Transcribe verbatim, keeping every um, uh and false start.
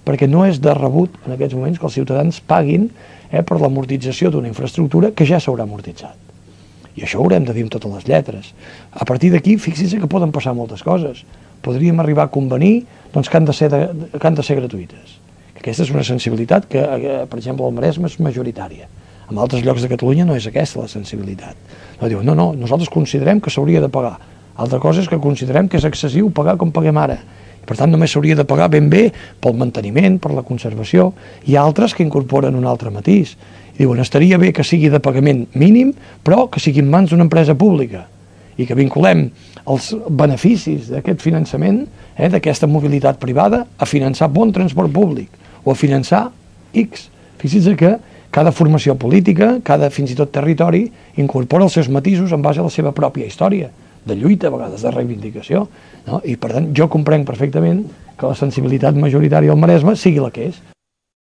perquè no és de rebut en aquests moments que els ciutadans paguin eh, per l'amortització d'una infraestructura que ja s'haurà amortitzat. I això ho haurem de dir amb totes les lletres. A partir d'aquí, fixin-se que poden passar moltes coses. Podríem arribar a convenir doncs, que, han de ser de, que han de ser gratuïtes. Aquesta és una sensibilitat que, per exemple, al Maresme és majoritària. En altres llocs de Catalunya no és aquesta la sensibilitat. No, diuen, no, no, nosaltres considerem que s'hauria de pagar. Altra cosa és que considerem que és excessiu pagar com paguem ara. I, per tant, només s'hauria de pagar ben bé pel manteniment, per la conservació. Hi ha altres que incorporen un altre matís. I diuen, estaria bé que sigui de pagament mínim, però que sigui en mans d'una empresa pública i que vinculem els beneficis d'aquest finançament, eh, d'aquesta mobilitat privada, a finançar bon transport públic o a finançar X. Fixin-se que cada formació política, cada fins i tot territori, incorpora els seus matisos en base a la seva pròpia història, de lluita, a vegades de reivindicació. No? I per tant, jo comprenc perfectament que la sensibilitat majoritària del Maresme sigui la que és.